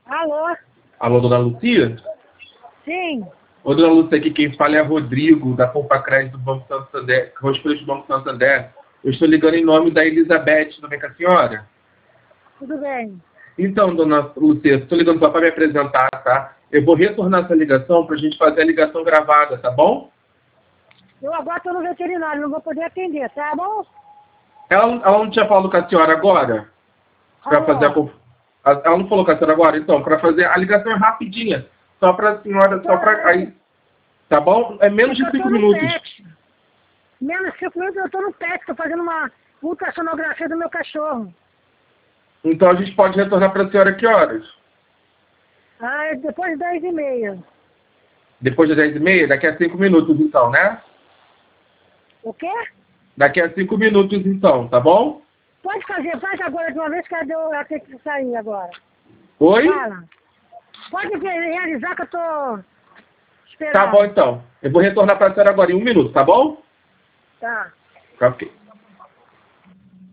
Alô? Alô, dona Lucia? Sim. Ô, dona Lúcia, aqui quem fala é Rodrigo, da Poupa Crédito do Banco Santander, correspondente do Banco Santander. Eu estou ligando em nome da Elizabeth, tudo bem com a senhora? Tudo bem. Então, dona Lúcia, estou ligando só para me apresentar, tá? Eu vou retornar essa ligação para a gente fazer a ligação gravada, tá bom? Eu agora estou no veterinário, não vou poder atender, tá bom? Ela não tinha falado com a senhora agora? Para fazer Alô? ela não falou com a senhora agora? Então, para fazer a ligação é rapidinha. Só para a senhora, só para... Aí, tá bom? É menos de Eu 5 estou no minutos. PET. Menos de 5 minutos eu estou no PET, estou fazendo uma ultrassonografia do meu cachorro. Então a gente pode retornar para a senhora que horas? Ah, é depois das 10h30. Depois das 10h30? Daqui a 5 minutos, então, né? O quê? Daqui a 5 minutos, então, tá bom? Pode fazer, faz agora de uma vez que eu tenho que sair agora. Oi? Fala. Pode realizar que eu estou esperando. Tá bom, então. Eu vou retornar para a senhora agora em 1 minuto, tá bom? Tá. Ok.